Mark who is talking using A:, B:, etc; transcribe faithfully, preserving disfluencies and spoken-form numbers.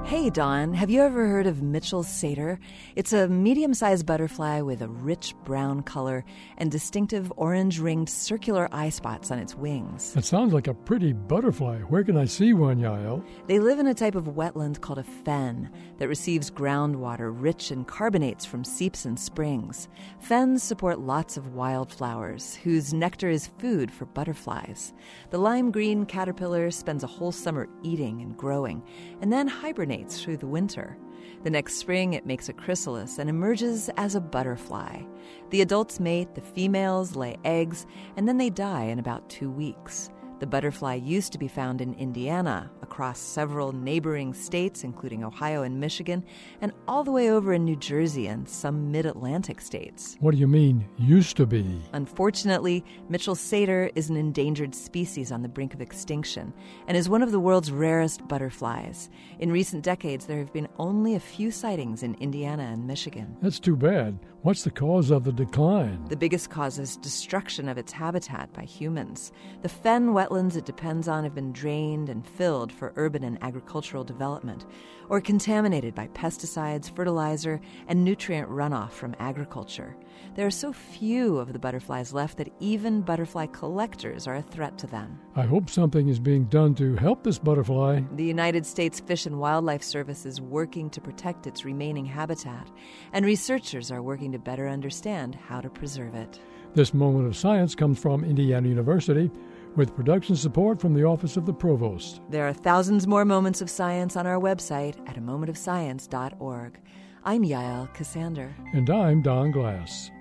A: Hey, Dawn, have you ever heard of Mitchell's satyr? It's a medium-sized butterfly with a rich brown color and distinctive orange-ringed circular eye spots on its wings.
B: That sounds like a pretty butterfly. Where can I see one, Yael?
A: They live in a type of wetland called a fen that receives groundwater rich in carbonates from seeps and springs. Fens support lots of wildflowers, whose nectar is food for butterflies. The lime-green caterpillar spends a whole summer eating and growing, and then hibernates through the winter. The next spring, it makes a chrysalis and emerges as a butterfly. The adults mate, the females lay eggs, and then they die in about two weeks. The butterfly used to be found in Indiana, across several neighboring states, including Ohio and Michigan, and all the way over in New Jersey and some mid-Atlantic states.
B: What do you mean, used to be?
A: Unfortunately, Mitchell's satyr is an endangered species on the brink of extinction and is one of the world's rarest butterflies. In recent decades, there have been only a few sightings in Indiana and Michigan.
B: That's too bad. What's the cause of the decline?
A: The biggest cause is destruction of its habitat by humans. The fen wetlands it depends on have been drained and filled for urban and agricultural development, or contaminated by pesticides, fertilizer, and nutrient runoff from agriculture. There are so few of the butterflies left that even butterfly collectors are a threat to them.
B: I hope something is being done to help this butterfly.
A: The United States Fish and Wildlife Service is working to protect its remaining habitat, and researchers are working to better understand how to preserve it.
B: This Moment of Science comes from Indiana University, with production support from the Office of the Provost.
A: There are thousands more moments of science on our website at a moment of science dot org. I'm Yael Cassander.
B: And I'm Don Glass.